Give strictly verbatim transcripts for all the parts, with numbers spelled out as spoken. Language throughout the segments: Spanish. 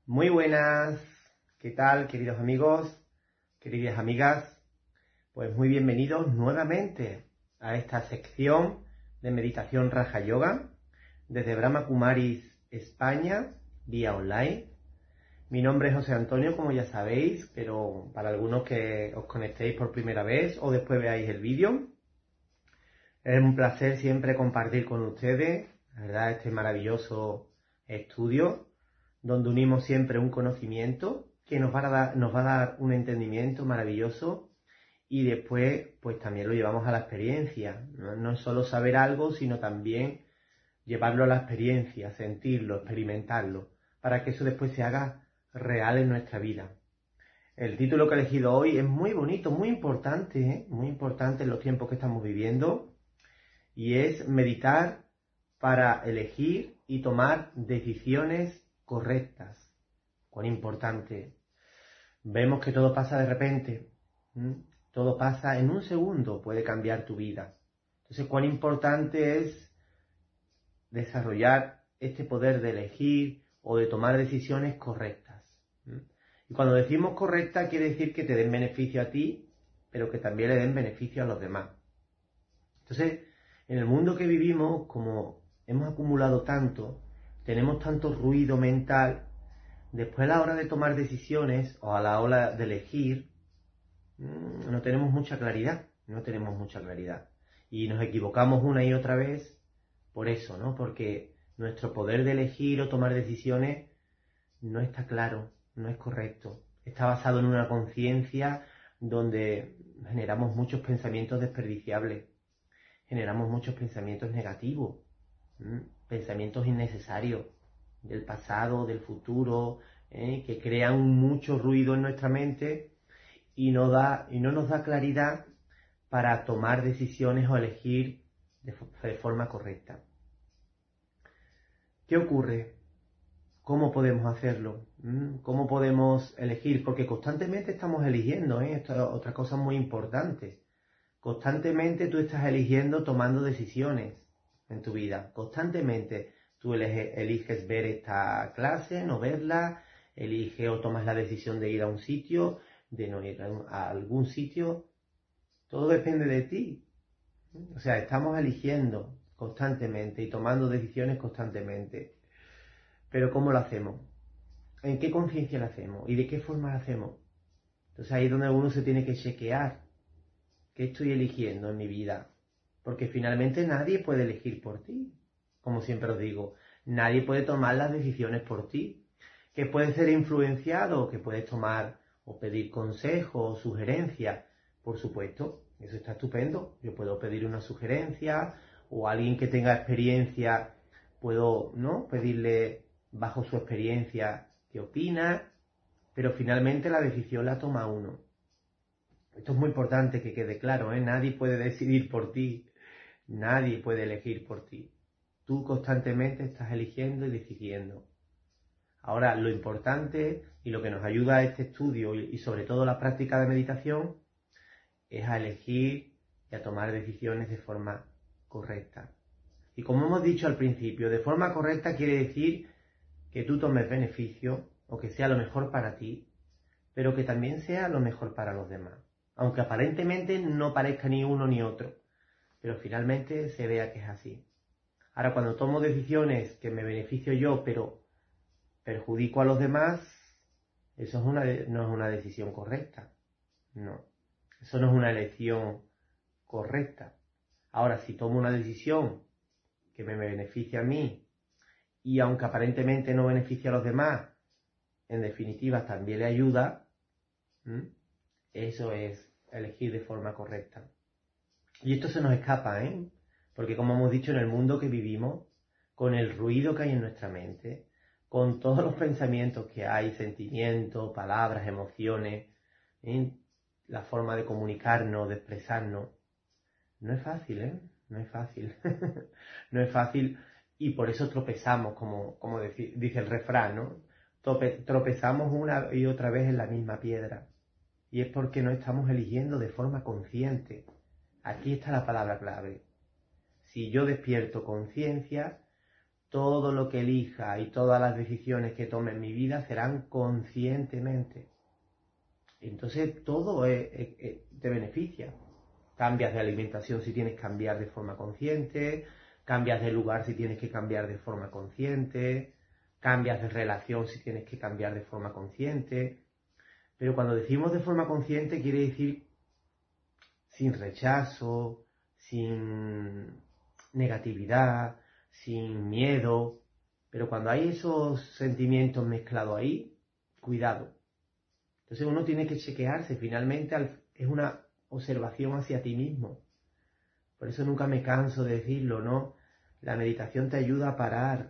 Muy buenas, ¿qué tal, queridos amigos, queridas amigas? Pues muy bienvenidos nuevamente a esta sección de meditación Raja Yoga desde Brahma Kumaris, España, vía online. Mi nombre es José Antonio, como ya sabéis, pero para algunos que os conectéis por primera vez o después veáis el vídeo, es un placer siempre compartir con ustedes, la verdad, este maravilloso estudio donde unimos siempre un conocimiento que nos va a dar, nos va a dar un entendimiento maravilloso y después pues también lo llevamos a la experiencia. No, no es solo saber algo, sino también llevarlo a la experiencia, sentirlo, experimentarlo, para que eso después se haga real en nuestra vida. El título que he elegido hoy es muy bonito, muy importante, ¿eh? muy importante en los tiempos que estamos viviendo, y es meditar para elegir y tomar decisiones correctas. Cuán importante. Vemos que todo pasa de repente. ¿Mm? Todo pasa en un segundo, puede cambiar tu vida. Entonces, cuán importante es desarrollar este poder de elegir o de tomar decisiones correctas. ¿Mm? Y cuando decimos correcta, quiere decir que te den beneficio a ti, pero que también le den beneficio a los demás. Entonces, en el mundo que vivimos, como hemos acumulado tanto, tenemos tanto ruido mental, después a la hora de tomar decisiones o a la hora de elegir, no tenemos mucha claridad, no tenemos mucha claridad. Y nos equivocamos una y otra vez por eso, ¿no? Porque nuestro poder de elegir o tomar decisiones no está claro, no es correcto. Está basado en una conciencia donde generamos muchos pensamientos desperdiciables, generamos muchos pensamientos negativos, ¿m? pensamientos innecesarios del pasado, del futuro, ¿eh? que crean mucho ruido en nuestra mente y no, da, y no nos da claridad para tomar decisiones o elegir de, de forma correcta. ¿Qué ocurre? ¿Cómo podemos hacerlo? ¿Mm? ¿Cómo podemos elegir? Porque constantemente estamos eligiendo, ¿eh? Esto es otra cosa muy importante. Constantemente tú estás eligiendo, tomando decisiones en tu vida. Constantemente tú eliges, eliges ver esta clase, no verla, eliges o tomas la decisión de ir a un sitio, de no ir a algún sitio. Todo depende de ti. O sea, estamos eligiendo constantemente y tomando decisiones constantemente. Pero ¿cómo lo hacemos? ¿En qué conciencia lo hacemos? ¿Y de qué forma lo hacemos? Entonces ahí es donde uno se tiene que chequear. ¿Qué estoy eligiendo en mi vida? Porque finalmente nadie puede elegir por ti. Como siempre os digo, nadie puede tomar las decisiones por ti. Que puedes ser influenciado, que puedes tomar o pedir consejos o sugerencias. Por supuesto, eso está estupendo. Yo puedo pedir una sugerencia o a alguien que tenga experiencia, puedo, ¿no?, pedirle bajo su experiencia qué opina, pero finalmente la decisión la toma uno. Esto es muy importante que quede claro, ¿eh? Nadie puede decidir por ti, nadie puede elegir por ti. Tú constantemente estás eligiendo y decidiendo. Ahora, lo importante y lo que nos ayuda a este estudio y sobre todo la práctica de meditación es a elegir y a tomar decisiones de forma correcta. Y como hemos dicho al principio, de forma correcta quiere decir que tú tomes beneficio o que sea lo mejor para ti, pero que también sea lo mejor para los demás. Aunque aparentemente no parezca ni uno ni otro, pero finalmente se vea que es así. Ahora, cuando tomo decisiones que me beneficio yo, pero perjudico a los demás, eso es una, no es una decisión correcta. No, eso no es una elección correcta. Ahora, si tomo una decisión que me beneficia a mí, y aunque aparentemente no beneficia a los demás, en definitiva también le ayuda, ¿m? Eso es elegir de forma correcta. Y esto se nos escapa, ¿eh? Porque como hemos dicho, en el mundo que vivimos, con el ruido que hay en nuestra mente, con todos los pensamientos que hay, sentimientos, palabras, emociones, ¿eh?, la forma de comunicarnos, de expresarnos, no es fácil, ¿eh? No es fácil. No es fácil y por eso tropezamos, como, como dice el refrán, ¿no? Tropezamos una y otra vez en la misma piedra. Y es porque no estamos eligiendo de forma consciente. Aquí está la palabra clave. Si yo despierto conciencia, todo lo que elija y todas las decisiones que tome en mi vida serán conscientemente. Entonces todo es, es, es, te beneficia. Cambias de alimentación si tienes que cambiar de forma consciente, cambias de lugar si tienes que cambiar de forma consciente, cambias de relación si tienes que cambiar de forma consciente. Pero cuando decimos de forma consciente quiere decir sin rechazo, sin negatividad, sin miedo. Pero cuando hay esos sentimientos mezclados ahí, cuidado. Entonces uno tiene que chequearse, finalmente es una observación hacia ti mismo. Por eso nunca me canso de decirlo, ¿no? La meditación te ayuda a parar.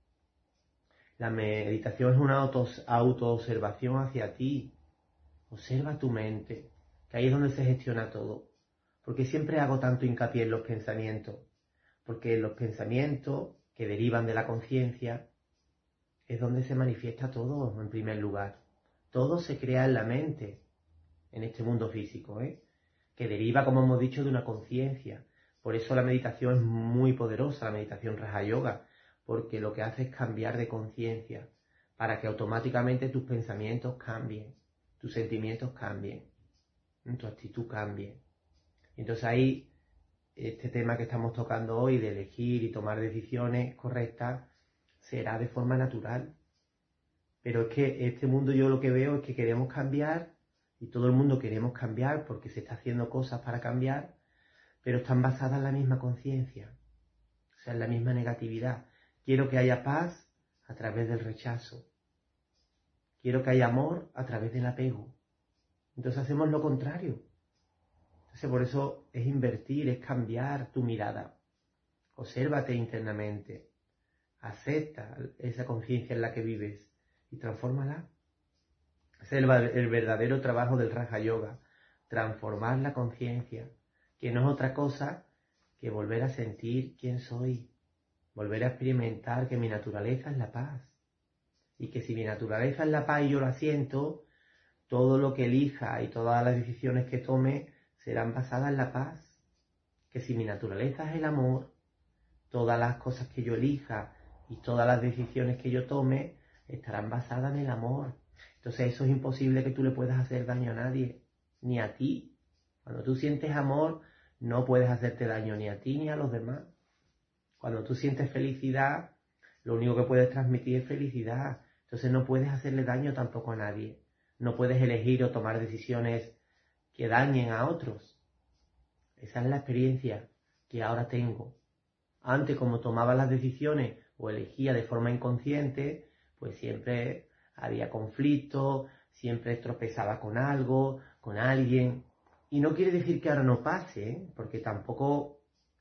La meditación es una auto-observación hacia ti. Observa tu mente, que ahí es donde se gestiona todo. Porque siempre hago tanto hincapié en los pensamientos. Porque los pensamientos que derivan de la conciencia es donde se manifiesta todo en primer lugar. Todo se crea en la mente, en este mundo físico, ¿eh? Que deriva, como hemos dicho, de una conciencia. Por eso la meditación es muy poderosa, la meditación Raja Yoga, porque lo que hace es cambiar de conciencia, para que automáticamente tus pensamientos cambien, tus sentimientos cambien, tu actitud cambie. Entonces ahí, este tema que estamos tocando hoy, de elegir y tomar decisiones correctas, será de forma natural. Pero es que este mundo yo lo que veo es que queremos cambiar, y todo el mundo queremos cambiar porque se está haciendo cosas para cambiar, pero están basadas en la misma conciencia, o sea, en la misma negatividad. Quiero que haya paz a través del rechazo. Quiero que haya amor a través del apego. Entonces hacemos lo contrario. Entonces por eso es invertir, es cambiar tu mirada. Obsérvate internamente. Acepta esa conciencia en la que vives y transfórmala. Es el, el verdadero trabajo del Raja Yoga. Transformar la conciencia, que no es otra cosa que volver a sentir quién soy. Volver a experimentar que mi naturaleza es la paz. Y que si mi naturaleza es la paz y yo la siento, todo lo que elija y todas las decisiones que tome serán basadas en la paz. Que si mi naturaleza es el amor, todas las cosas que yo elija y todas las decisiones que yo tome estarán basadas en el amor. Entonces eso es imposible que tú le puedas hacer daño a nadie, ni a ti. Cuando tú sientes amor, no puedes hacerte daño ni a ti ni a los demás. Cuando tú sientes felicidad, lo único que puedes transmitir es felicidad. Entonces no puedes hacerle daño tampoco a nadie. No puedes elegir o tomar decisiones que dañen a otros. Esa es la experiencia que ahora tengo. Antes, como tomaba las decisiones o elegía de forma inconsciente, pues siempre había conflicto, siempre tropezaba con algo, con alguien. Y no quiere decir que ahora no pase, ¿eh? Porque tampoco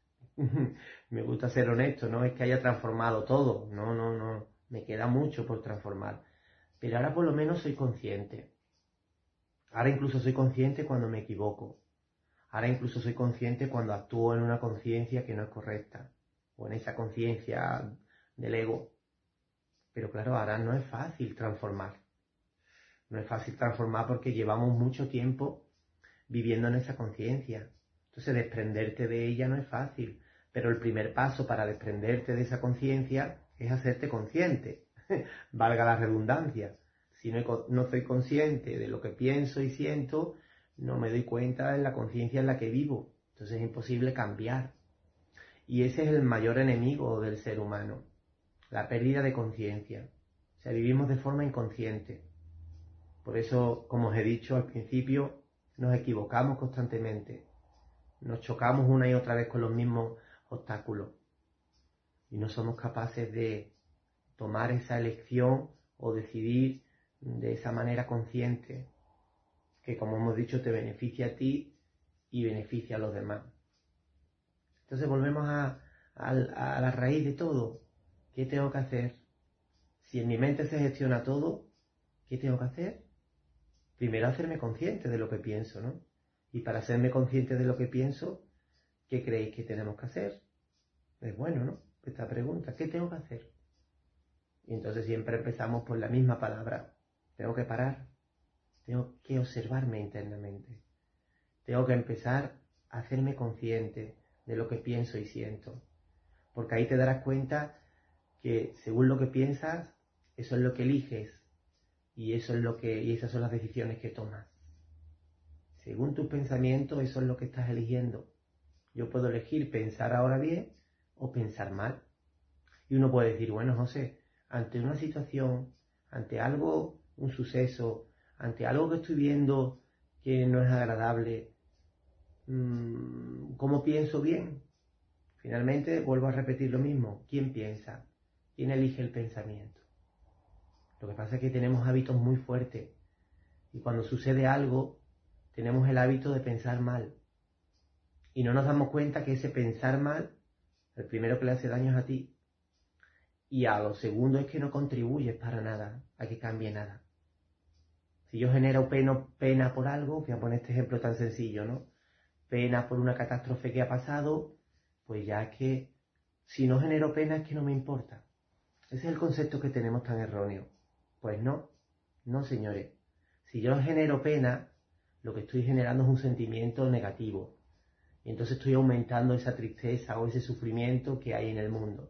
me gusta ser honesto, no es que haya transformado todo, no, no, no, me queda mucho por transformar. Pero ahora por lo menos soy consciente. Ahora incluso soy consciente cuando me equivoco. Ahora incluso soy consciente cuando actúo en una conciencia que no es correcta, o en esa conciencia del ego. Pero claro, ahora no es fácil transformar. No es fácil transformar porque llevamos mucho tiempo viviendo en esa conciencia. Entonces desprenderte de ella no es fácil. Pero el primer paso para desprenderte de esa conciencia es hacerte consciente. Valga la redundancia. Si no, no soy consciente de lo que pienso y siento, no me doy cuenta de la conciencia en la que vivo. Entonces es imposible cambiar. Y ese es el mayor enemigo del ser humano. La pérdida de conciencia. O sea, vivimos de forma inconsciente. Por eso, como os he dicho al principio, nos equivocamos constantemente. Nos chocamos una y otra vez con los mismos obstáculos. Y no somos capaces de tomar esa elección o decidir de esa manera consciente, que como hemos dicho te beneficia a ti y beneficia a los demás. Entonces volvemos a, a, a la raíz de todo. ¿Qué tengo que hacer? Si en mi mente se gestiona todo, ¿qué tengo que hacer? Primero hacerme consciente de lo que pienso, ¿no? Y para hacerme consciente de lo que pienso, ¿qué creéis que tenemos que hacer? Es bueno, ¿no? Esta pregunta, ¿qué tengo que hacer? Y entonces siempre empezamos por la misma palabra. Tengo que parar. Tengo que observarme internamente. Tengo que empezar a hacerme consciente de lo que pienso y siento. Porque ahí te darás cuenta que según lo que piensas, eso es lo que eliges y eso es lo que y esas son las decisiones que tomas. Según tus pensamientos, eso es lo que estás eligiendo. Yo puedo elegir pensar ahora bien o pensar mal. Y uno puede decir, bueno, José, ante una situación, ante algo, un suceso, ante algo que estoy viendo que no es agradable, ¿cómo pienso bien? Finalmente vuelvo a repetir lo mismo. ¿Quién piensa? ¿Quién elige el pensamiento? Lo que pasa es que tenemos hábitos muy fuertes y cuando sucede algo tenemos el hábito de pensar mal y no nos damos cuenta que ese pensar mal, el primero que le hace daño es a ti y a lo segundo es que no contribuyes para nada a que cambie nada. Si yo genero pena, pena por algo, voy a poner este ejemplo tan sencillo, ¿no? Pena por una catástrofe que ha pasado, pues ya es que si no genero pena es que no me importa. Ese es el concepto que tenemos tan erróneo. Pues no, no señores. Si yo genero pena, lo que estoy generando es un sentimiento negativo. Y entonces estoy aumentando esa tristeza o ese sufrimiento que hay en el mundo.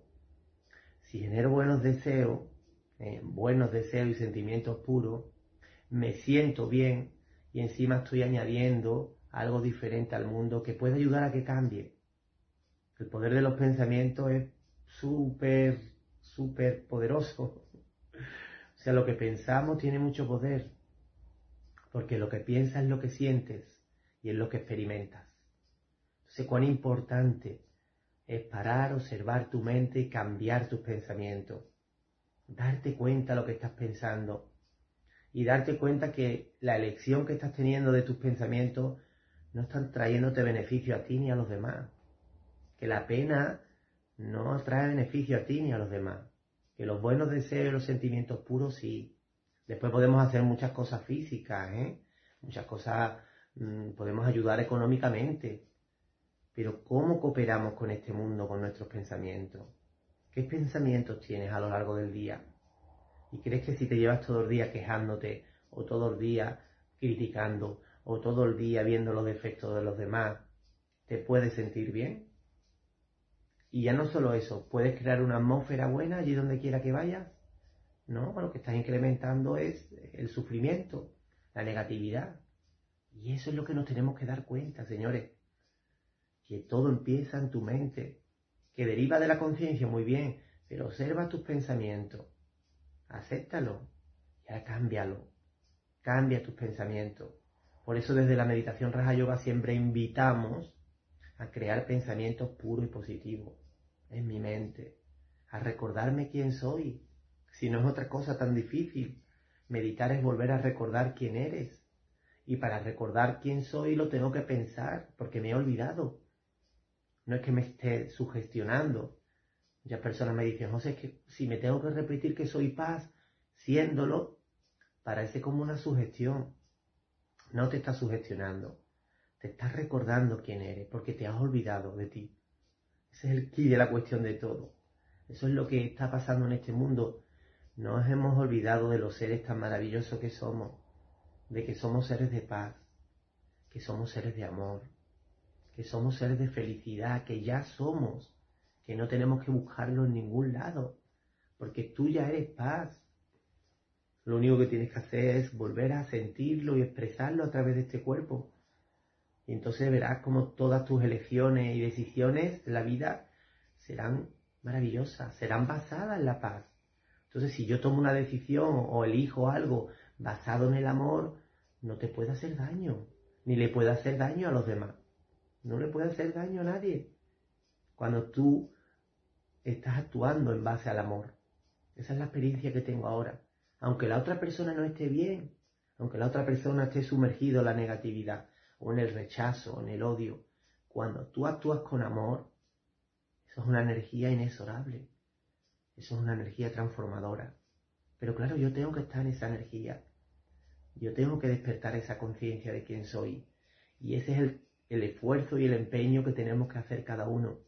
Si genero buenos deseos, eh, buenos deseos y sentimientos puros, me siento bien y encima estoy añadiendo algo diferente al mundo que puede ayudar a que cambie. El poder de los pensamientos es súper, súper poderoso. O sea, lo que pensamos tiene mucho poder, porque lo que piensas es lo que sientes y es lo que experimentas. Entonces, cuán importante es parar, observar tu mente y cambiar tus pensamientos. Darte cuenta de lo que estás pensando y darte cuenta que la elección que estás teniendo de tus pensamientos no están trayéndote beneficio a ti ni a los demás. Que la pena no trae beneficio a ti ni a los demás. Que los buenos deseos y los sentimientos puros sí. Después podemos hacer muchas cosas físicas, ¿eh? Muchas cosas, mmm, podemos ayudar económicamente. Pero ¿cómo cooperamos con este mundo, con nuestros pensamientos? ¿Qué pensamientos tienes a lo largo del día? ¿Y crees que si te llevas todo el día quejándote, o todo el día criticando, o todo el día viendo los defectos de los demás, te puedes sentir bien? Y ya no solo eso, ¿puedes crear una atmósfera buena allí donde quiera que vayas? No, lo que estás incrementando es el sufrimiento, la negatividad. Y eso es lo que nos tenemos que dar cuenta, señores. Que todo empieza en tu mente, que deriva de la conciencia, muy bien, pero observa tus pensamientos, acéptalo y ahora cámbialo, cambia tus pensamientos. Por eso desde la meditación Raja Yoga siempre invitamos a crear pensamientos puros y positivos en mi mente, a recordarme quién soy. Si no es otra cosa tan difícil, meditar es volver a recordar quién eres. Y para recordar quién soy lo tengo que pensar, porque me he olvidado. No es que me esté sugestionando. Ya personas me dicen, José, es que si me tengo que repetir que soy paz, siéndolo, parece como una sugestión. No te estás sugestionando. Te estás recordando quién eres, porque te has olvidado de ti. Ese es el quid de la cuestión de todo. Eso es lo que está pasando en este mundo. Nos hemos olvidado de los seres tan maravillosos que somos, de que somos seres de paz, que somos seres de amor, que somos seres de felicidad, que ya somos, que no tenemos que buscarlo en ningún lado, porque tú ya eres paz. Lo único que tienes que hacer es volver a sentirlo y expresarlo a través de este cuerpo. Y entonces verás como todas tus elecciones y decisiones en la vida serán maravillosas, serán basadas en la paz. Entonces, si yo tomo una decisión o elijo algo basado en el amor, no te puede hacer daño, ni le puede hacer daño a los demás. No le puede hacer daño a nadie cuando tú estás actuando en base al amor. Esa es la experiencia que tengo ahora. Aunque la otra persona no esté bien, aunque la otra persona esté sumergido en la negatividad, o en el rechazo, o en el odio, cuando tú actúas con amor, eso es una energía inexorable. Eso es una energía transformadora. Pero claro, yo tengo que estar en esa energía. Yo tengo que despertar esa conciencia de quién soy. Y ese es el, el esfuerzo y el empeño que tenemos que hacer cada uno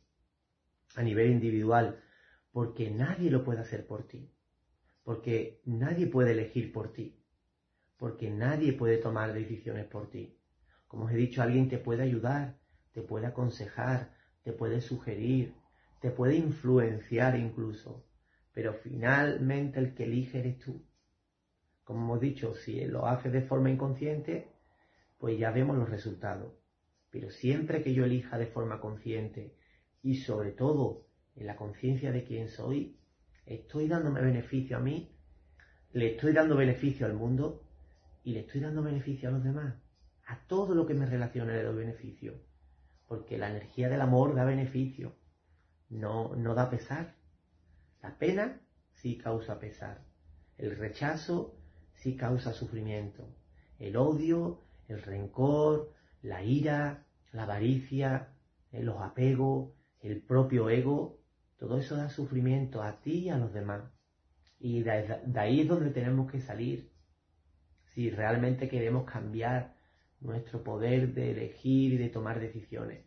a nivel individual. Porque nadie lo puede hacer por ti. Porque nadie puede elegir por ti. Porque nadie puede tomar decisiones por ti. Como os he dicho, alguien te puede ayudar, te puede aconsejar, te puede sugerir, te puede influenciar incluso. pero finalmente el que elige eres tú. Como hemos dicho, si lo haces de forma inconsciente, pues ya vemos los resultados. Pero siempre que yo elija de forma consciente y sobre todo en la conciencia de quién soy, estoy dándome beneficio a mí, le estoy dando beneficio al mundo y le estoy dando beneficio a los demás. A todo lo que me relacione le doy beneficio. Porque la energía del amor da beneficio, no, no da pesar. La pena sí causa pesar. El rechazo sí causa sufrimiento. El odio, el rencor, la ira, la avaricia, los apegos, el propio ego, todo eso da sufrimiento a ti y a los demás. Y de, de ahí es donde tenemos que salir. Si realmente queremos cambiar nuestro poder de elegir y de tomar decisiones.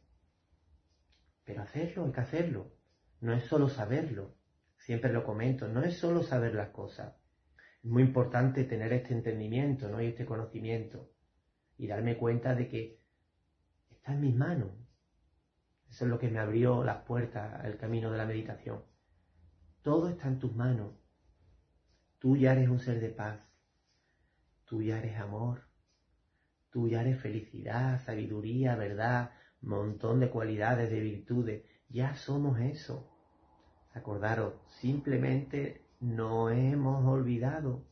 Pero hacerlo, hay que hacerlo. No es solo saberlo. Siempre lo comento, no es solo saber las cosas. Es muy importante tener este entendimiento, ¿no? Y este conocimiento. Y darme cuenta de que está en mis manos. Eso es lo que me abrió las puertas al camino de la meditación. Todo está en tus manos. Tú ya eres un ser de paz. Tú ya eres amor. Tú ya eres felicidad, sabiduría, verdad, montón de cualidades, de virtudes. Ya somos eso. Acordaros, simplemente no hemos olvidado.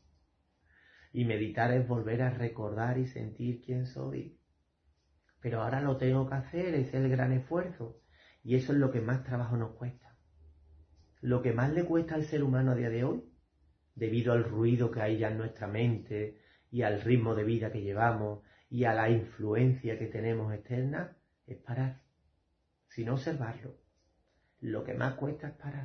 Y meditar es volver a recordar y sentir quién soy. Pero ahora lo tengo que hacer, ese es el gran esfuerzo. Y eso es lo que más trabajo nos cuesta. Lo que más le cuesta al ser humano a día de hoy, debido al ruido que hay ya en nuestra mente y al ritmo de vida que llevamos y a la influencia que tenemos externa, es parar, sino observarlo. Lo que más cuesta es parar.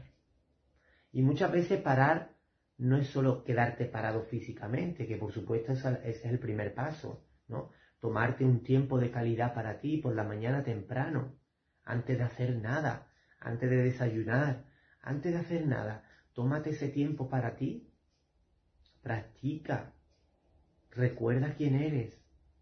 Y muchas veces parar no es solo quedarte parado físicamente, que por supuesto ese es el primer paso, ¿no? Tomarte un tiempo de calidad para ti por la mañana temprano, antes de hacer nada, antes de desayunar, antes de hacer nada, tómate ese tiempo para ti, practica, recuerda quién eres.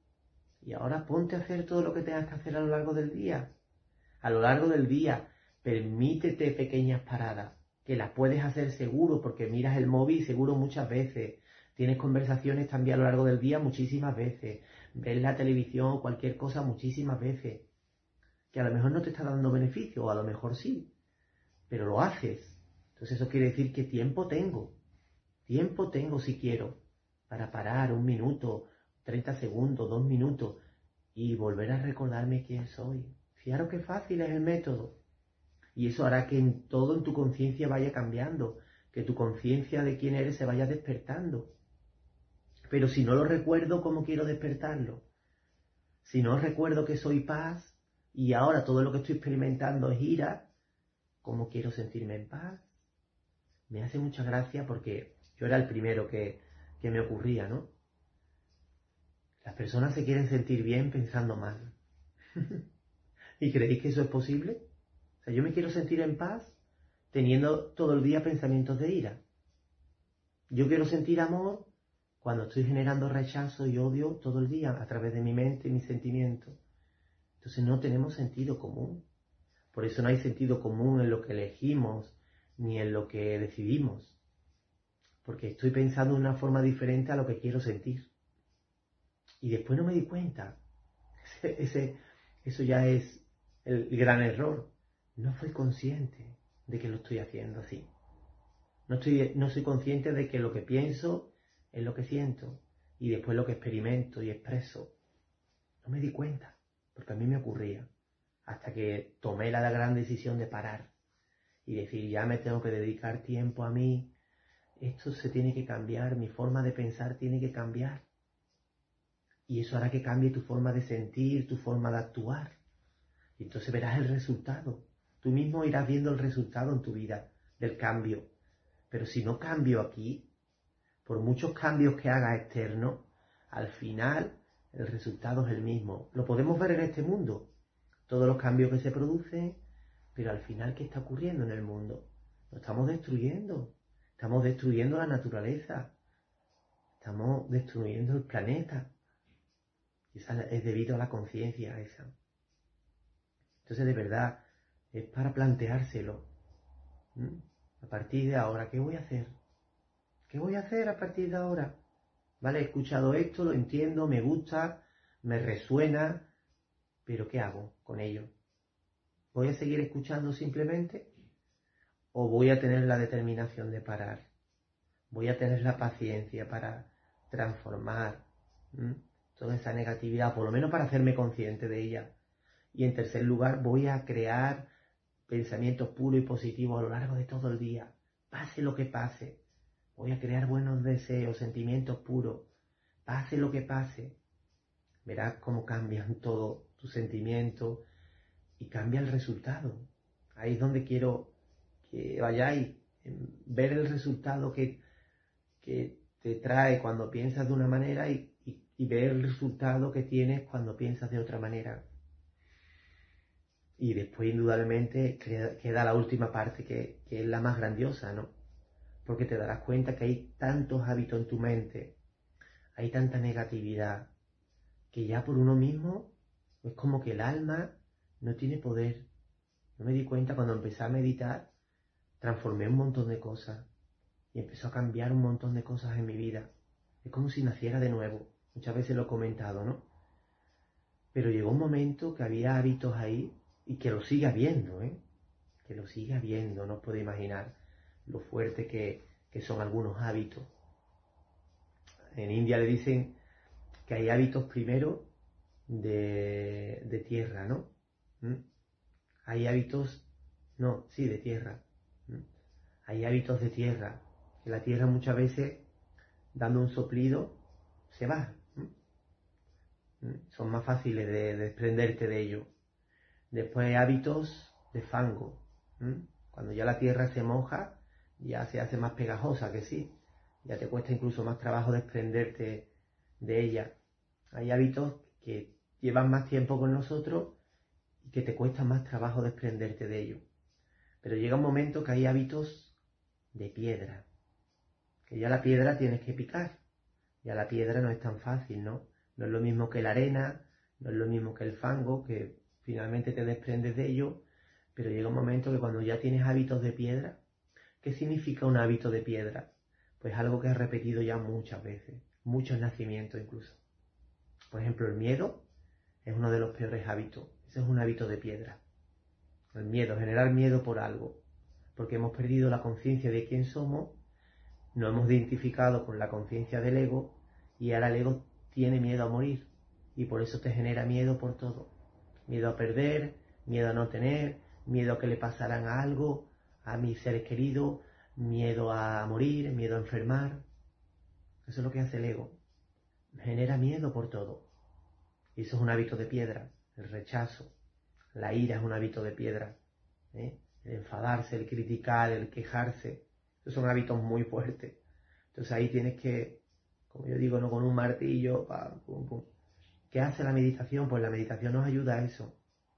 Y ahora ponte a hacer todo lo que tengas que hacer a lo largo del día. A lo largo del día, permítete pequeñas paradas, que las puedes hacer seguro, porque miras el móvil seguro muchas veces. Tienes conversaciones también a lo largo del día muchísimas veces. Ves la televisión o cualquier cosa muchísimas veces. Que a lo mejor no te está dando beneficio, o a lo mejor sí. Pero lo haces. Entonces eso quiere decir que tiempo tengo. Tiempo tengo si quiero. Para parar un minuto, treinta segundos, dos minutos. Y volver a recordarme quién soy. Fijaros qué fácil es el método. Y eso hará que en todo en tu conciencia vaya cambiando, que tu conciencia de quién eres se vaya despertando. Pero si no lo recuerdo, ¿cómo quiero despertarlo? Si no recuerdo que soy paz y ahora todo lo que estoy experimentando es ira, ¿cómo quiero sentirme en paz? Me hace mucha gracia porque yo era el primero que, que me ocurría, ¿no? Las personas se quieren sentir bien pensando mal. ¿Y creéis que eso es posible? O sea, yo me quiero sentir en paz teniendo todo el día pensamientos de ira. Yo quiero sentir amor cuando estoy generando rechazo y odio todo el día a través de mi mente y mis sentimientos. Entonces no tenemos sentido común. Por eso no hay sentido común en lo que elegimos ni en lo que decidimos. Porque estoy pensando de una forma diferente a lo que quiero sentir. Y después no me di cuenta. Ese, ese, eso ya es el gran error. No soy consciente de que lo estoy haciendo así. No, estoy, no soy consciente de que lo que pienso es lo que siento y después lo que experimento y expreso. No me di cuenta, porque a mí me ocurría, hasta que tomé la gran decisión de parar y decir, ya me tengo que dedicar tiempo a mí, esto se tiene que cambiar, mi forma de pensar tiene que cambiar. Y eso hará que cambie tu forma de sentir, tu forma de actuar. Y entonces verás el resultado. Tú mismo irás viendo el resultado en tu vida del cambio. Pero si no cambio aquí, por muchos cambios que haga externos, al final el resultado es el mismo. Lo podemos ver en este mundo. Todos los cambios que se producen, pero al final, ¿qué está ocurriendo en el mundo? Lo estamos destruyendo. Estamos destruyendo la naturaleza. Estamos destruyendo el planeta. Y esa es debido a la conciencia esa. Entonces, de verdad, es para planteárselo. ¿Mm? A partir de ahora, ¿qué voy a hacer? ¿Qué voy a hacer a partir de ahora? ¿Vale? He escuchado esto, lo entiendo, me gusta, me resuena, pero ¿qué hago con ello? ¿Voy a seguir escuchando simplemente? ¿O voy a tener la determinación de parar? ¿Voy a tener la paciencia para transformar ¿m? toda esa negatividad, por lo menos para hacerme consciente de ella? Y en tercer lugar, voy a crear pensamientos puros y positivos a lo largo de todo el día. Pase lo que pase. Voy a crear buenos deseos, sentimientos puros. Pase lo que pase. Verás cómo cambian todos tus sentimientos y cambia el resultado. Ahí es donde quiero que vayáis, ver el resultado que, que te trae cuando piensas de una manera y, y, y ver el resultado que tienes cuando piensas de otra manera. Y después, indudablemente, queda la última parte que, que es la más grandiosa, ¿no? Porque te darás cuenta que hay tantos hábitos en tu mente, hay tanta negatividad, que ya por uno mismo es como que el alma no tiene poder. Yo me di cuenta cuando empecé a meditar, transformé un montón de cosas y empezó a cambiar un montón de cosas en mi vida. Es como si naciera de nuevo. Muchas veces lo he comentado, ¿no? Pero llegó un momento que había hábitos ahí y que lo sigue habiendo, ¿eh? Que lo sigue habiendo. No os podéis imaginar lo fuerte que, que son algunos hábitos. En India le dicen que hay hábitos primero de, de tierra, ¿no? ¿Mm? Hay hábitos, no, sí, de tierra. ¿Mm? Hay hábitos de tierra, que la tierra muchas veces, dando un soplido, se va. ¿Mm? ¿Mm? Son más fáciles de, de desprenderte de ello. Después hay hábitos de fango. ¿Mm? Cuando ya la tierra se moja, ya se hace más pegajosa, que sí. Ya te cuesta incluso más trabajo desprenderte de ella. Hay hábitos que llevan más tiempo con nosotros y que te cuesta más trabajo desprenderte de ellos. Pero llega un momento que hay hábitos de piedra, que ya la piedra tienes que picar. Ya la piedra no es tan fácil, ¿no? No es lo mismo que la arena, no es lo mismo que el fango, que finalmente te desprendes de ello, pero llega un momento que cuando ya tienes hábitos de piedra, ¿qué significa un hábito de piedra? Pues algo que has repetido ya muchas veces, muchos nacimientos incluso. Por ejemplo, el miedo es uno de los peores hábitos. Ese es un hábito de piedra. El miedo, generar miedo por algo. Porque hemos perdido la conciencia de quién somos, nos hemos identificado con la conciencia del ego y ahora el ego tiene miedo a morir. Y por eso te genera miedo por todo. Miedo a perder, miedo a no tener, miedo a que le pasaran algo a mis seres queridos, miedo a morir, miedo a enfermar. Eso es lo que hace el ego. Genera miedo por todo. Y eso es un hábito de piedra, el rechazo. La ira es un hábito de piedra. ¿eh? El enfadarse, el criticar, el quejarse. Esos son hábitos muy fuertes. Entonces ahí tienes que, como yo digo, no con un martillo, pam, pum, pum. ¿Qué hace la meditación? Pues la meditación nos ayuda a eso.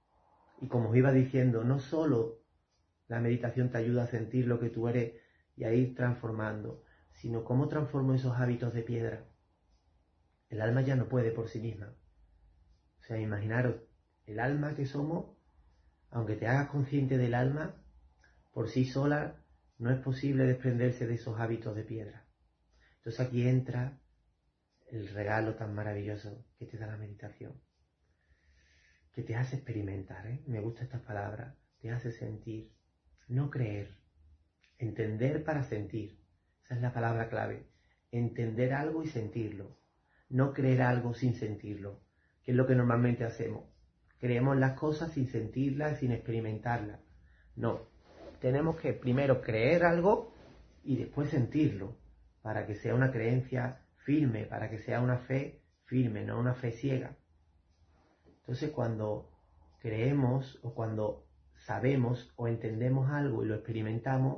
Y como os iba diciendo, no solo la meditación te ayuda a sentir lo que tú eres y a ir transformando, sino cómo transformo esos hábitos de piedra. El alma ya no puede por sí misma. O sea, imaginaros, el alma que somos, aunque te hagas consciente del alma, por sí sola no es posible desprenderse de esos hábitos de piedra. Entonces aquí entra el regalo tan maravilloso que te da la meditación, que te hace experimentar, ¿eh? Me gusta esta palabra, te hace sentir, no creer, entender para sentir. Esa es la palabra clave, entender algo y sentirlo, no creer algo sin sentirlo, que es lo que normalmente hacemos. Creemos las cosas sin sentirlas, sin experimentarlas. No, tenemos que primero creer algo y después sentirlo, para que sea una creencia firme, para que sea una fe firme, no una fe ciega. Entonces cuando creemos o cuando sabemos o entendemos algo y lo experimentamos,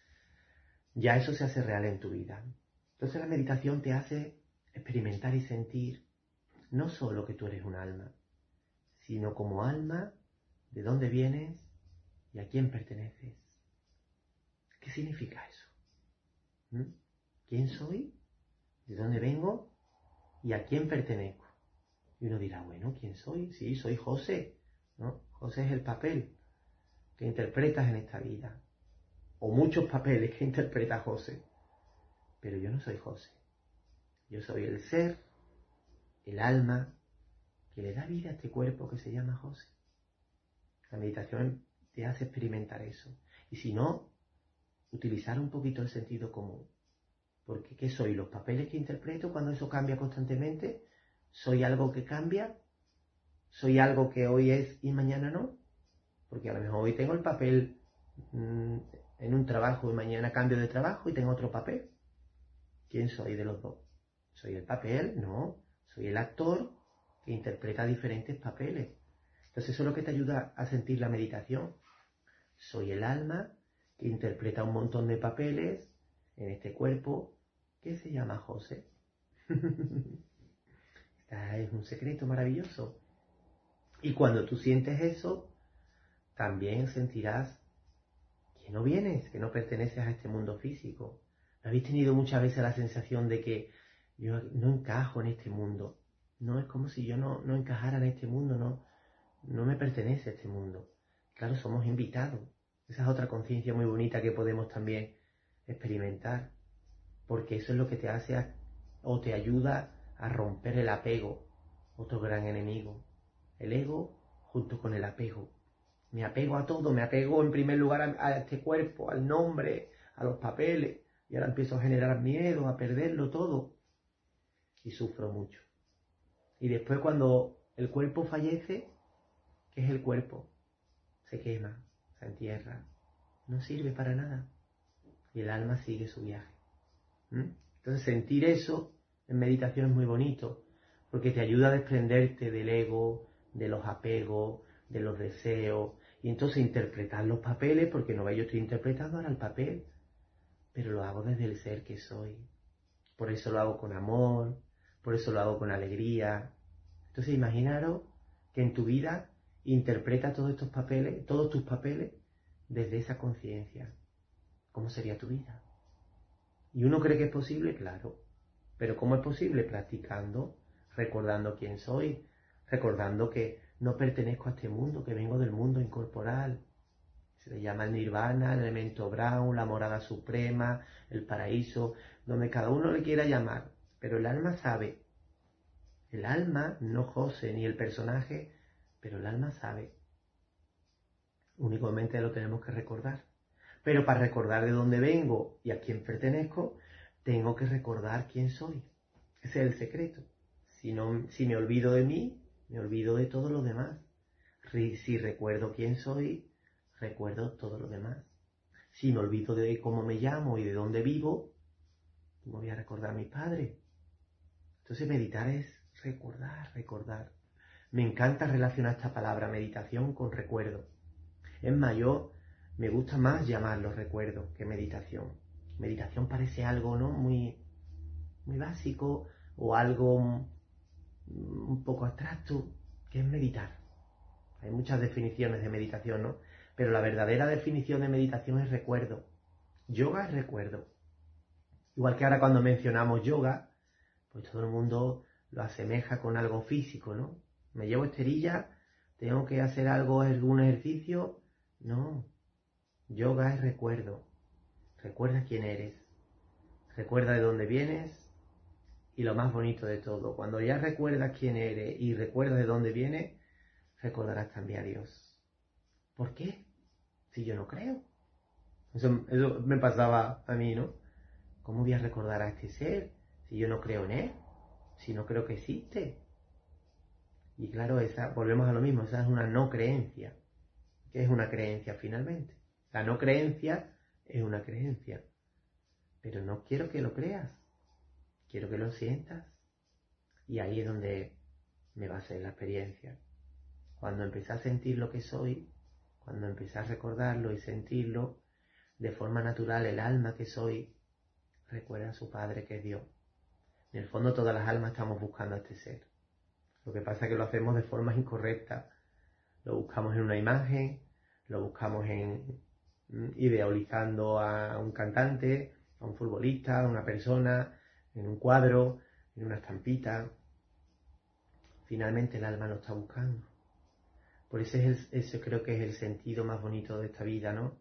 ya eso se hace real en tu vida. Entonces la meditación te hace experimentar y sentir no solo que tú eres un alma, sino como alma, de dónde vienes y a quién perteneces. ¿Qué significa eso? ¿Mm? ¿Quién soy? ¿De dónde vengo? ¿Y a quién pertenezco? Y uno dirá, bueno, ¿quién soy? Sí, soy José, ¿no? José es el papel que interpretas en esta vida. o muchos papeles que interpreta José. Pero yo no soy José. Yo soy el ser, el alma, que le da vida a este cuerpo que se llama José. La meditación te hace experimentar eso. Y si no, utilizar un poquito el sentido común. Porque ¿qué soy? ¿Los papeles que interpreto cuando eso cambia constantemente? ¿Soy algo que cambia? ¿Soy algo que hoy es y mañana no? Porque a lo mejor hoy tengo el papel mmm, en un trabajo y mañana cambio de trabajo y tengo otro papel. ¿Quién soy de los dos? ¿Soy el papel? No. Soy el actor que interpreta diferentes papeles. Entonces eso es lo que te ayuda a sentir la meditación. Soy el alma que interpreta un montón de papeles en este cuerpo que se llama José. Este es un secreto maravilloso. Y cuando tú sientes eso, también sentirás que no vienes, que no perteneces a este mundo físico. ¿Habéis tenido muchas veces la sensación de que yo no encajo en este mundo? No, es como si yo no, no encajara en este mundo, no, no me pertenece a este mundo. Claro, somos invitados. Esa es otra conciencia muy bonita que podemos también experimentar, porque eso es lo que te hace a, o te ayuda a romper el apego, otro gran enemigo. El ego junto con el apego. Me apego a todo, me apego en primer lugar a, a este cuerpo, al nombre, a los papeles, y ahora empiezo a generar miedo, a perderlo todo, y sufro mucho. Y después cuando el cuerpo fallece, ¿qué es el cuerpo? Se quema, se entierra, no sirve para nada, y el alma sigue su viaje. ¿Mm? Entonces sentir eso en meditación es muy bonito, porque te ayuda a desprenderte del ego, de los apegos, de los deseos, y entonces interpretar los papeles, porque no ve, yo estoy interpretando ahora el papel, pero lo hago desde el ser que soy. Por eso lo hago con amor, por eso lo hago con alegría. Entonces imaginaros que en tu vida interpreta todos estos papeles, todos tus papeles, desde esa conciencia. ¿Cómo sería tu vida? ¿Y uno cree que es posible? Claro. Pero ¿cómo es posible? Practicando, recordando quién soy, recordando que no pertenezco a este mundo, que vengo del mundo incorporal. Se le llama el nirvana, el elemento Brown, la morada suprema, el paraíso, donde cada uno le quiera llamar. Pero el alma sabe. El alma, no José ni el personaje, pero el alma sabe. Únicamente lo tenemos que recordar. Pero para recordar de dónde vengo y a quién pertenezco, tengo que recordar quién soy. Ese es el secreto. Si, no, si me olvido de mí, me olvido de todo lo demás. Si recuerdo quién soy, recuerdo todo lo demás. Si me olvido de cómo me llamo y de dónde vivo, ¿cómo voy a recordar a mis padres? Entonces meditar es recordar, recordar. Me encanta relacionar esta palabra meditación con recuerdo. Es más, yo me gusta más llamarlo recuerdo que meditación. Meditación parece algo, ¿no? Muy, muy básico o algo un poco abstracto. ¿Qué es meditar? Hay muchas definiciones de meditación, ¿no? Pero la verdadera definición de meditación es recuerdo. Yoga es recuerdo. Igual que ahora cuando mencionamos yoga, pues todo el mundo lo asemeja con algo físico, ¿no? Me llevo esterilla, tengo que hacer algo, algún ejercicio. No. Yoga es recuerdo. Recuerda quién eres. Recuerda de dónde vienes. Y lo más bonito de todo, cuando ya recuerdas quién eres y recuerdas de dónde vienes, recordarás también a Dios. ¿Por qué? Si yo no creo. Eso, eso me pasaba a mí, ¿no? ¿Cómo voy a recordar a este ser si yo no creo en él? Si no creo que existe. Y claro, esa, volvemos a lo mismo, esa es una no creencia. ¿Qué es una creencia finalmente? La no creencia es una creencia. Pero no quiero que lo creas. Quiero que lo sientas. Y ahí es donde me va a ser la experiencia. Cuando empecé a sentir lo que soy, cuando empecé a recordarlo y sentirlo, de forma natural el alma que soy, recuerda a su Padre que es Dios. En el fondo todas las almas estamos buscando a este ser. Lo que pasa es que lo hacemos de forma incorrecta. Lo buscamos en una imagen, lo buscamos en idealizando a un cantante, a un futbolista, a una persona, en un cuadro, en una estampita. Finalmente el alma lo está buscando. Por eso es el, eso creo que es el sentido más bonito de esta vida, ¿no?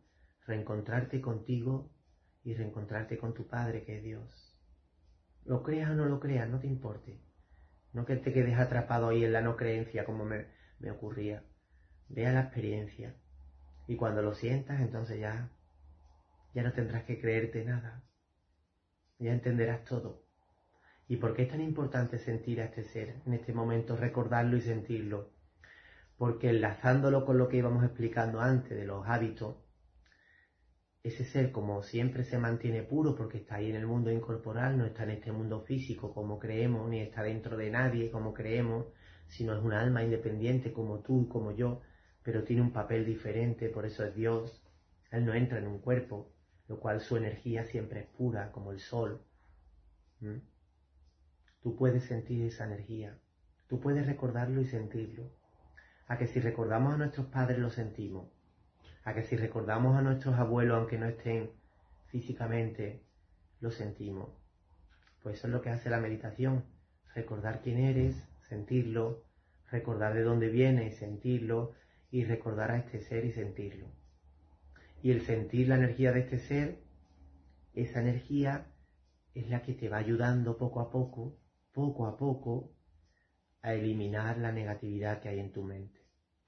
reencontrarte contigo y reencontrarte con tu Padre, que es Dios. Lo creas o no lo creas, no te importe. No que te quedes atrapado ahí en la no creencia como me, me ocurría. Vea la experiencia. Y cuando lo sientas, entonces ya, ya no tendrás que creerte nada. Ya entenderás todo. ¿Y por qué es tan importante sentir a este ser en este momento, recordarlo y sentirlo? Porque enlazándolo con lo que íbamos explicando antes de los hábitos, ese ser como siempre se mantiene puro porque está ahí en el mundo incorporal, no está en este mundo físico como creemos, ni está dentro de nadie como creemos, sino es un alma independiente como tú y como yo, pero tiene un papel diferente, por eso es Dios. Él no entra en un cuerpo, lo cual su energía siempre es pura, como el sol. ¿Mm? Tú puedes sentir esa energía, tú puedes recordarlo y sentirlo. A que si recordamos a nuestros padres lo sentimos, a que si recordamos a nuestros abuelos aunque no estén físicamente, lo sentimos. Pues eso es lo que hace la meditación, recordar quién eres, sentirlo, recordar de dónde viene y sentirlo, y recordar a este ser y sentirlo. Y el sentir la energía de este ser, esa energía es la que te va ayudando poco a poco, poco a poco, a eliminar la negatividad que hay en tu mente.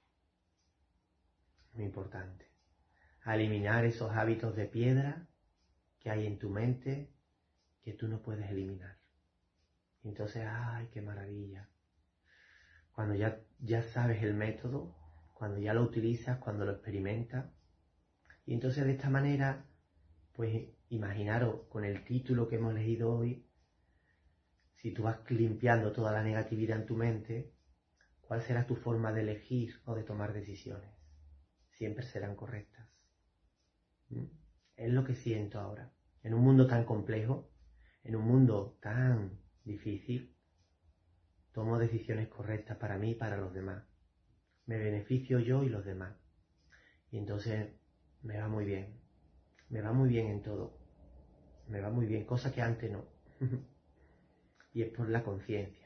Muy importante. A eliminar esos hábitos de piedra que hay en tu mente que tú no puedes eliminar. Y entonces, ¡ay, qué maravilla! Cuando ya, ya sabes el método, cuando ya lo utilizas, cuando lo experimentas. Y entonces de esta manera, pues imaginaros con el título que hemos leído hoy, si tú vas limpiando toda la negatividad en tu mente, ¿cuál será tu forma de elegir o de tomar decisiones? Siempre serán correctas. ¿Mm? Es lo que siento ahora. En un mundo tan complejo, en un mundo tan difícil, tomo decisiones correctas para mí y para los demás. Me beneficio yo y los demás. Y entonces me va muy bien. Me va muy bien en todo. Me va muy bien, cosa que antes no. Y es por la conciencia.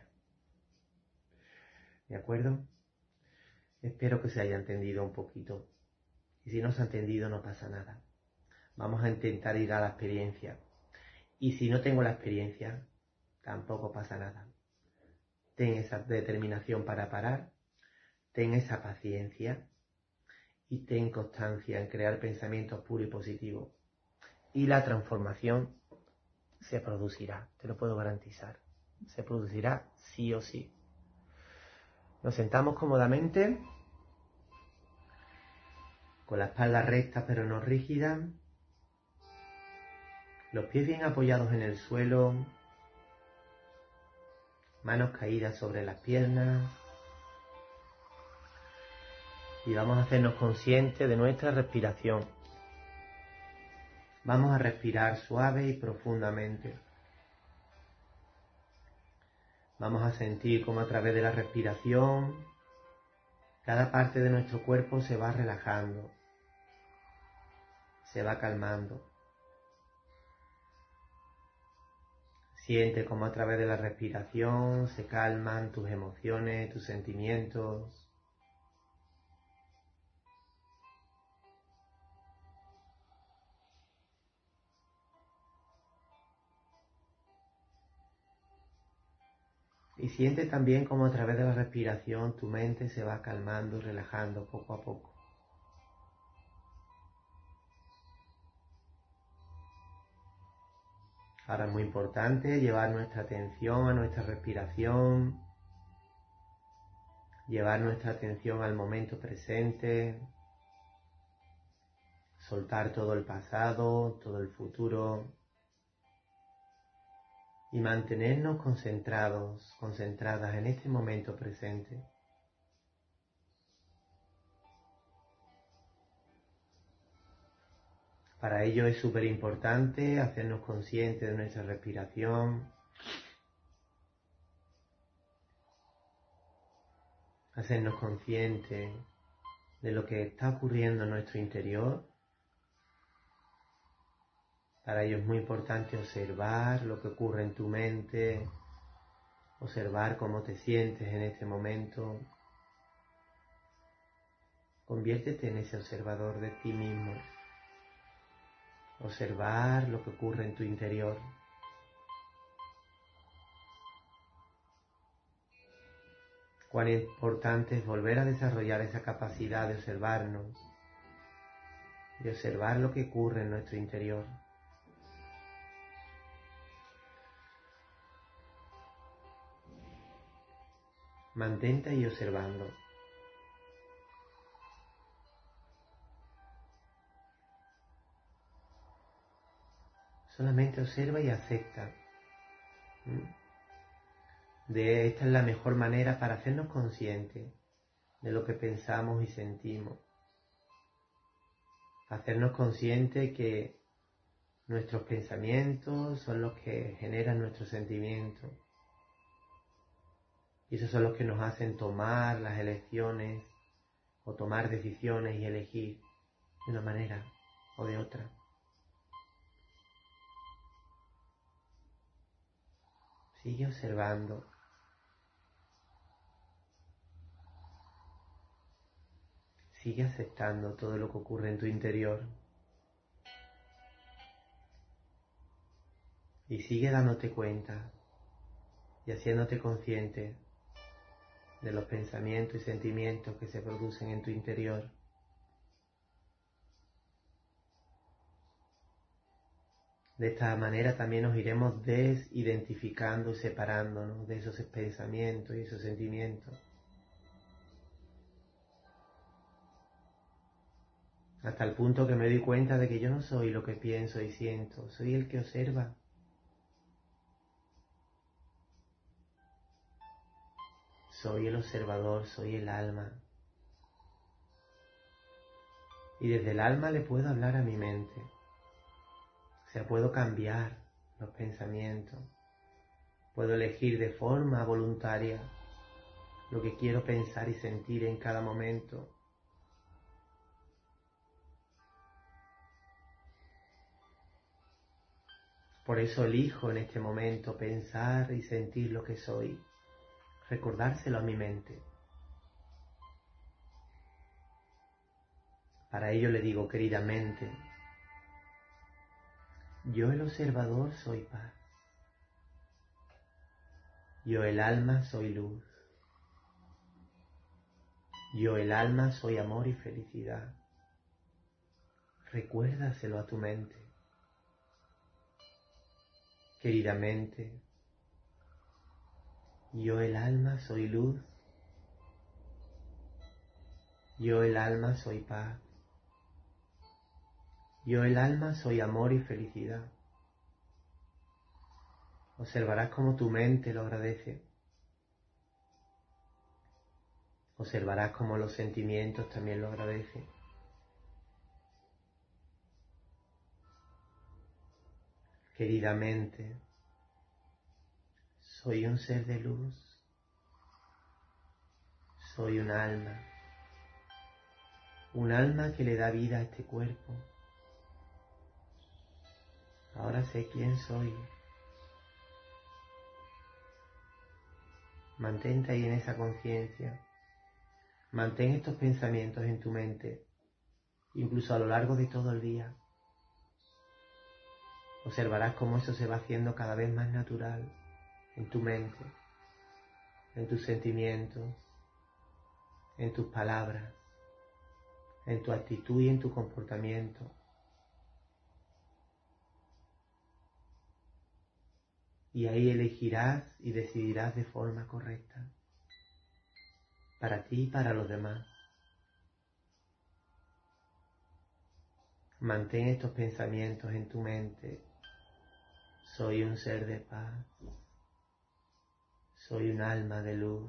¿De acuerdo? Espero que se haya entendido un poquito. Y si no se ha entendido, no pasa nada. Vamos a intentar ir a la experiencia. Y si no tengo la experiencia, tampoco pasa nada. Ten esa determinación para parar, ten esa paciencia y ten constancia en crear pensamientos puros y positivos. Y la transformación se producirá, te lo puedo garantizar. Se producirá sí o sí. Nos sentamos cómodamente, con la espalda recta pero no rígida, los pies bien apoyados en el suelo, manos caídas sobre las piernas, y vamos a hacernos conscientes de nuestra respiración. Vamos a respirar suave y profundamente. Vamos a sentir cómo a través de la respiración cada parte de nuestro cuerpo se va relajando, se va calmando. Siente cómo a través de la respiración se calman tus emociones, tus sentimientos. Y siente también cómo a través de la respiración tu mente se va calmando y relajando poco a poco. Ahora es muy importante llevar nuestra atención a nuestra respiración, llevar nuestra atención al momento presente, soltar todo el pasado, todo el futuro y mantenernos concentrados, concentradas en este momento presente. Para ello es súper importante hacernos conscientes de nuestra respiración, hacernos conscientes de lo que está ocurriendo en nuestro interior. Para ello es muy importante observar lo que ocurre en tu mente, observar cómo te sientes en este momento. Conviértete en ese observador de ti mismo. observar lo que ocurre en tu interior. Cuán importante es volver a desarrollar esa capacidad de observarnos, de observar lo que ocurre en nuestro interior. Mantente ahí observando. Solamente observa y acepta. De esta es la mejor manera para hacernos conscientes de lo que pensamos y sentimos. Hacernos conscientes que nuestros pensamientos son los que generan nuestros sentimientos. Y esos son los que nos hacen tomar las elecciones o tomar decisiones y elegir de una manera o de otra. Sigue observando. Sigue aceptando todo lo que ocurre en tu interior. Y sigue dándote cuenta y haciéndote consciente de los pensamientos y sentimientos que se producen en tu interior. De esta manera también nos iremos desidentificando y separándonos de esos pensamientos y esos sentimientos. Hasta el punto que me doy cuenta de que yo no soy lo que pienso y siento, soy el que observa. Soy el observador, soy el alma. Y desde el alma le puedo hablar a mi mente. O sea, puedo cambiar los pensamientos. Puedo elegir de forma voluntaria lo que quiero pensar y sentir en cada momento. Por eso elijo en este momento pensar y sentir lo que soy, recordárselo a mi mente. Para ello le digo, querida mente, yo el observador soy paz. Yo el alma soy luz. Yo el alma soy amor y felicidad. Recuérdaselo a tu mente. Querida mente, yo el alma soy luz. Yo el alma soy paz. Yo el alma soy amor y felicidad. Observarás cómo tu mente lo agradece. Observarás cómo los sentimientos también lo agradecen. Querida mente, soy un ser de luz. Soy un alma. Un alma que le da vida a este cuerpo. Ahora sé quién soy. Mantente ahí en esa conciencia. Mantén estos pensamientos en tu mente, incluso a lo largo de todo el día. Observarás cómo eso se va haciendo cada vez más natural en tu mente, en tus sentimientos, en tus palabras, en tu actitud y en tu comportamiento. Y ahí elegirás y decidirás de forma correcta, para ti y para los demás. Mantén estos pensamientos en tu mente. Soy un ser de paz. Soy un alma de luz.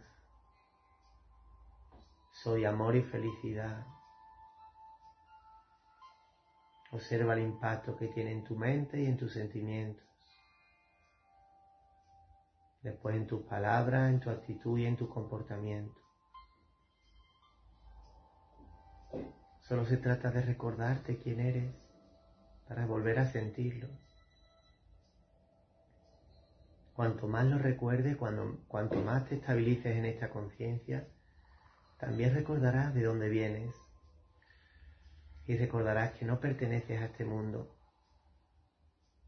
Soy amor y felicidad. Observa el impacto que tiene en tu mente y en tus sentimientos. Después en tus palabras, en tu actitud y en tu comportamiento. Solo se trata de recordarte quién eres para volver a sentirlo. Cuanto más lo recuerdes, cuando, cuanto más te estabilices en esta conciencia, también recordarás de dónde vienes y recordarás que no perteneces a este mundo,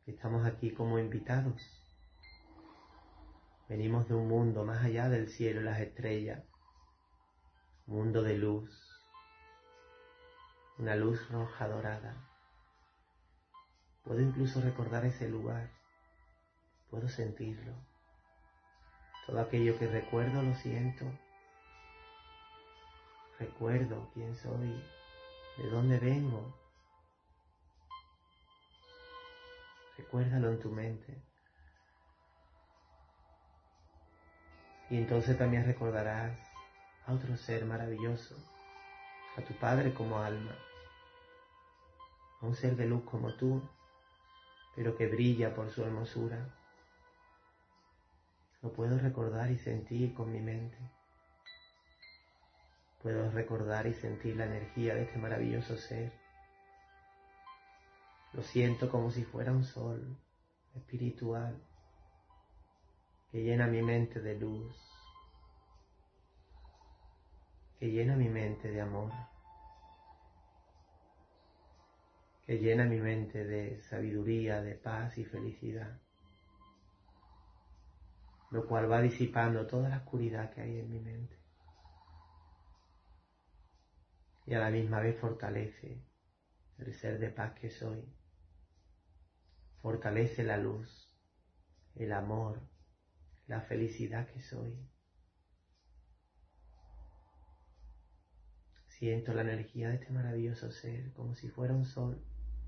Estamos aquí como invitados. Venimos de un mundo más allá del cielo y las estrellas. Un mundo de luz. Una luz roja dorada. Puedo incluso recordar ese lugar. Puedo sentirlo. Todo aquello que recuerdo lo siento. Recuerdo quién soy, de dónde vengo. Recuérdalo en tu mente. Y entonces también recordarás a otro ser maravilloso, a tu Padre como alma, a un ser de luz como tú, pero que brilla por su hermosura. Lo puedo recordar y sentir con mi mente. Puedo recordar y sentir la energía de este maravilloso ser. Lo siento como si fuera un sol espiritual que llena mi mente de luz, que llena mi mente de amor, que llena mi mente de sabiduría, de paz y felicidad, lo cual va disipando toda la oscuridad que hay en mi mente y a la misma vez fortalece el ser de paz que soy, fortalece la luz, el amor, la felicidad que soy. Siento la energía de este maravilloso ser como si fuera un sol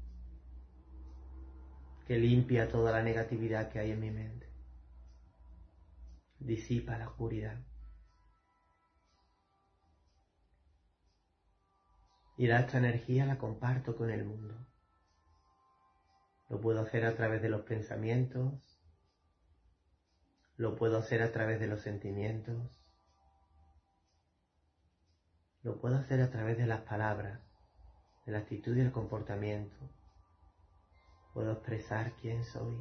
que limpia toda la negatividad que hay en mi mente, disipa la oscuridad. Y da esta energía la comparto con el mundo. Lo puedo hacer a través de los pensamientos, lo puedo hacer a través de los sentimientos, lo puedo hacer a través de las palabras, de la actitud y el comportamiento. Puedo expresar quién soy,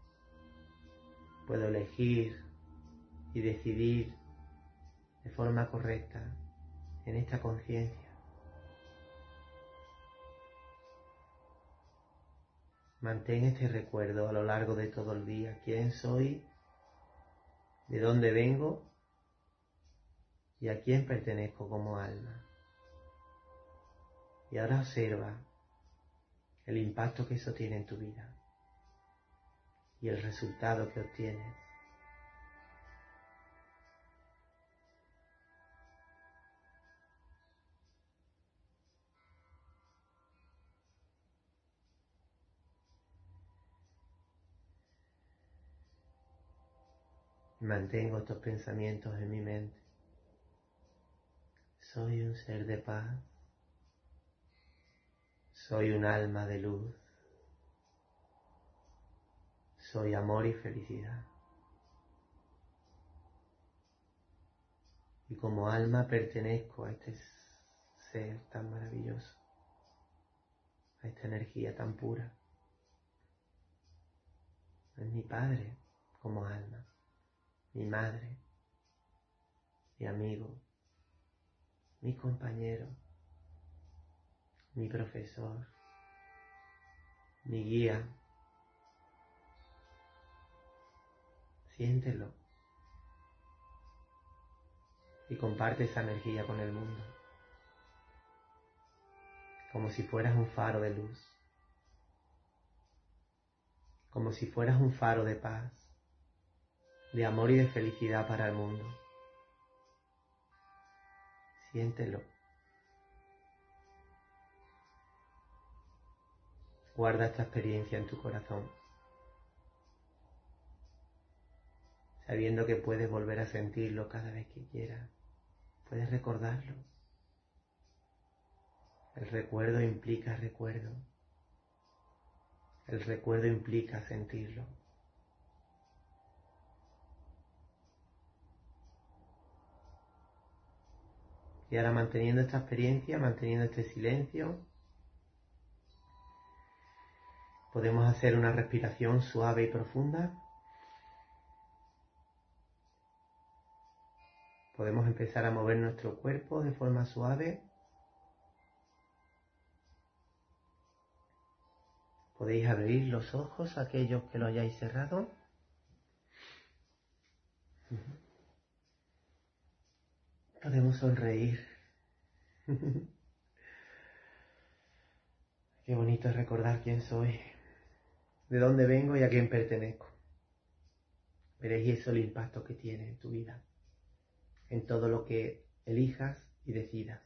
puedo elegir y decidir de forma correcta en esta conciencia. Mantén este recuerdo a lo largo de todo el día, quién soy, de dónde vengo y a quién pertenezco como alma. Y ahora observa el impacto que eso tiene en tu vida y el resultado que obtienes. Mantengo estos pensamientos en mi mente. Soy un ser de paz. Soy un alma de luz. Soy amor y felicidad. Y como alma pertenezco a este ser tan maravilloso, a esta energía tan pura. Es mi Padre como alma, mi madre, mi amigo, mi compañero, mi profesor, mi guía. Siéntelo y comparte esa energía con el mundo, como si fueras un faro de luz, como si fueras un faro de paz, de amor y de felicidad para el mundo. Siéntelo. Guarda esta experiencia en tu corazón, sabiendo que puedes volver a sentirlo cada vez que quieras. Puedes recordarlo. El recuerdo implica recuerdo. El recuerdo implica sentirlo. Y ahora, manteniendo esta experiencia, manteniendo este silencio, podemos hacer una respiración suave y profunda. Podemos empezar a mover nuestro cuerpo de forma suave. Podéis abrir los ojos, aquellos que lo hayáis cerrado. Podemos sonreír. Qué bonito es recordar quién soy, de dónde vengo y a quién pertenezco. Veréis eso el impacto que tiene en tu vida, en todo lo que elijas y decidas.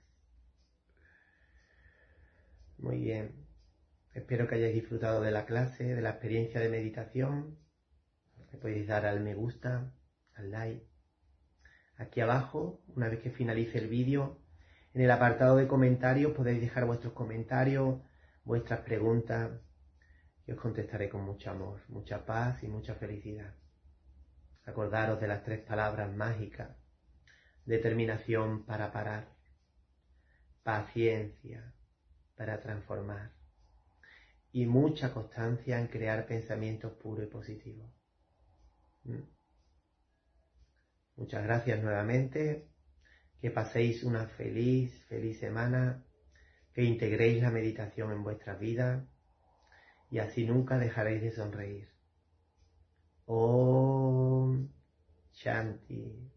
Muy bien. Espero que hayáis disfrutado de la clase, de la experiencia de meditación. Le podéis dar al me gusta, al like. Aquí abajo, una vez que finalice el vídeo, en el apartado de comentarios podéis dejar vuestros comentarios, vuestras preguntas, y os contestaré con mucho amor, mucha paz y mucha felicidad. Acordaros de las tres palabras mágicas: determinación para parar, paciencia para transformar y mucha constancia en crear pensamientos puros y positivos. ¿Mm? Muchas gracias nuevamente, que paséis una feliz, feliz semana, que integréis la meditación en vuestra vida y así nunca dejaréis de sonreír. Om Shanti.